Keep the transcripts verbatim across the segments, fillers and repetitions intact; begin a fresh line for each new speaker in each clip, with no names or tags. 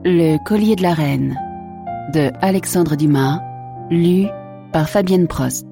Le collier de la reine de Alexandre Dumas, lu par Fabienne Prost.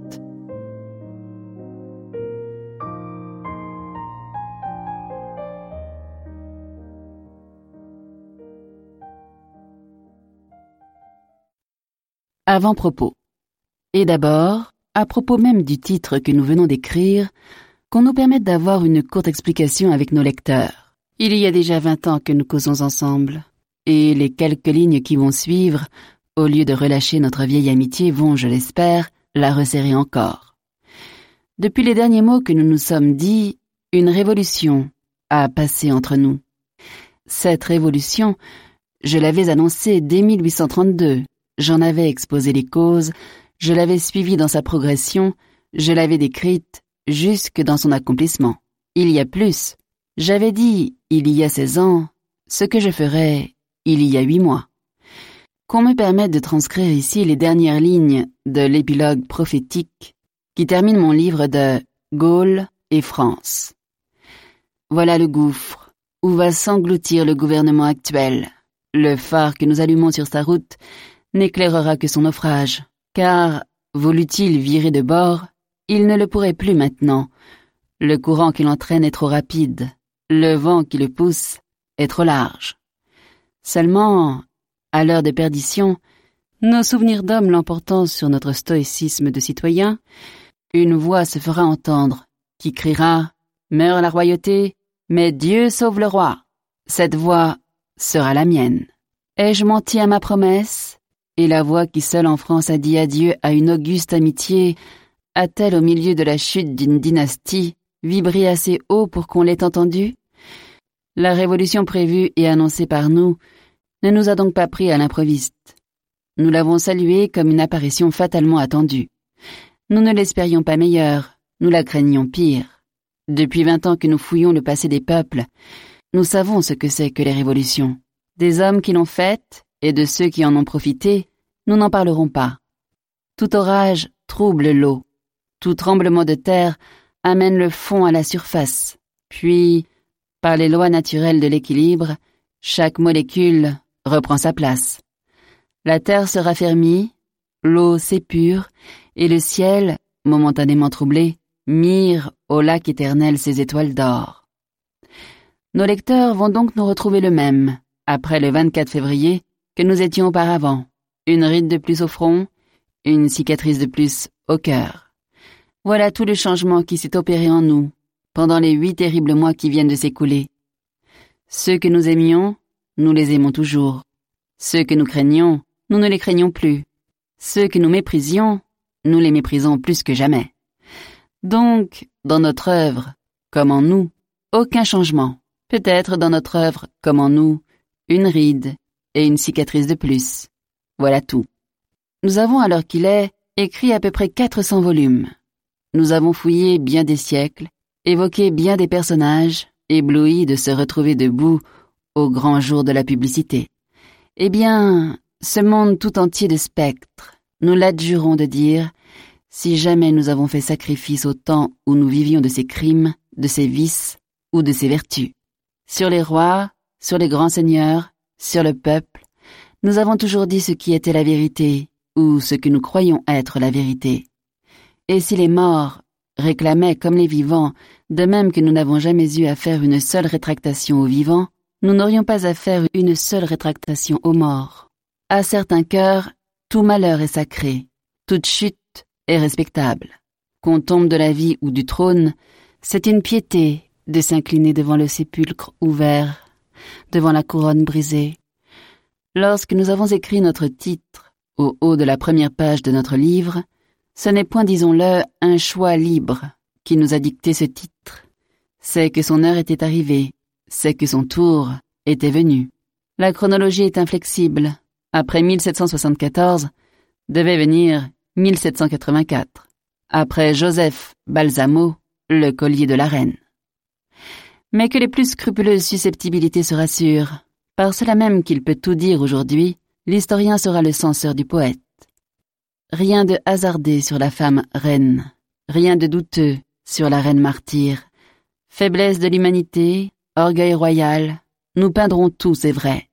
Avant-propos. Et d'abord, à propos même du titre que nous venons d'écrire, qu'on nous permette d'avoir une courte explication avec nos lecteurs. Il y a déjà vingt ans que nous causons ensemble, et les quelques lignes qui vont suivre, au lieu de relâcher notre vieille amitié, vont, je l'espère, la resserrer encore. Depuis les derniers mots que nous nous sommes dit, une révolution a passé entre nous. Cette révolution, je l'avais annoncée dès mille huit cent trente-deux. J'en avais exposé les causes, je l'avais suivie dans sa progression, je l'avais décrite jusque dans son accomplissement. Il y a plus, j'avais dit, il y a seize ans, ce que je ferais il y a huit mois. Qu'on me permette de transcrire ici les dernières lignes de l'épilogue prophétique qui termine mon livre de Gaulle et France. Voilà le gouffre où va s'engloutir le gouvernement actuel. Le phare que nous allumons sur sa route n'éclairera que son naufrage, car, voulut-il virer de bord, il ne le pourrait plus maintenant. Le courant qui l'entraîne est trop rapide, le vent qui le pousse est trop large. Seulement, à l'heure de perdition, nos souvenirs d'hommes l'emportant sur notre stoïcisme de citoyen, une voix se fera entendre, qui criera « Meurt la royauté, mais Dieu sauve le roi !» Cette voix sera la mienne. Ai-je menti à ma promesse ? Et la voix qui seule en France a dit adieu à une auguste amitié, a-t-elle au milieu de la chute d'une dynastie vibré assez haut pour qu'on l'ait entendue ? La révolution prévue et annoncée par nous ne nous a donc pas pris à l'improviste. Nous l'avons saluée comme une apparition fatalement attendue. Nous ne l'espérions pas meilleure, nous la craignions pire. Depuis vingt ans que nous fouillons le passé des peuples, nous savons ce que c'est que les révolutions. Des hommes qui l'ont faite et de ceux qui en ont profité, nous n'en parlerons pas. Tout orage trouble l'eau. Tout tremblement de terre amène le fond à la surface. Puis, par les lois naturelles de l'équilibre, chaque molécule reprend sa place. La terre se raffermit, l'eau s'épure, et le ciel, momentanément troublé, mire au lac éternel ses étoiles d'or. Nos lecteurs vont donc nous retrouver le même, après le vingt-quatre février, que nous étions auparavant. Une ride de plus au front, une cicatrice de plus au cœur. Voilà tout le changement qui s'est opéré en nous, pendant les huit terribles mois qui viennent de s'écouler. Ceux que nous aimions, nous les aimons toujours. Ceux que nous craignions, nous ne les craignons plus. Ceux que nous méprisions, nous les méprisons plus que jamais. Donc, dans notre œuvre, comme en nous, aucun changement. Peut-être dans notre œuvre, comme en nous, une ride et une cicatrice de plus. Voilà tout. Nous avons, à l'heure qu'il est, écrit à peu près quatre cents volumes. Nous avons fouillé bien des siècles, évoqué bien des personnages, éblouis de se retrouver debout au grand jour de la publicité. Eh bien, ce monde tout entier de spectres, nous l'adjurons de dire, si jamais nous avons fait sacrifice au temps où nous vivions de ses crimes, de ses vices ou de ses vertus. Sur les rois, sur les grands seigneurs, sur le peuple, nous avons toujours dit ce qui était la vérité, ou ce que nous croyons être la vérité. Et si les morts réclamaient comme les vivants, de même que nous n'avons jamais eu à faire une seule rétractation aux vivants, nous n'aurions pas à faire une seule rétractation aux morts. À certains cœurs, tout malheur est sacré, toute chute est respectable. Qu'on tombe de la vie ou du trône, c'est une piété de s'incliner devant le sépulcre ouvert, devant la couronne brisée. Lorsque nous avons écrit notre titre au haut de la première page de notre livre, ce n'est point, disons-le, un choix libre qui nous a dicté ce titre. C'est que son heure était arrivée, c'est que son tour était venu. La chronologie est inflexible. Après mille sept cent soixante-quatorze, devait venir mille sept cent quatre-vingt-quatre. Après Joseph Balsamo, le collier de la reine. Mais que les plus scrupuleuses susceptibilités se rassurent. Par cela même qu'il peut tout dire aujourd'hui, l'historien sera le censeur du poète. Rien de hasardé sur la femme reine, rien de douteux sur la reine martyre. Faiblesse de l'humanité, orgueil royal, nous peindrons tout, c'est vrai.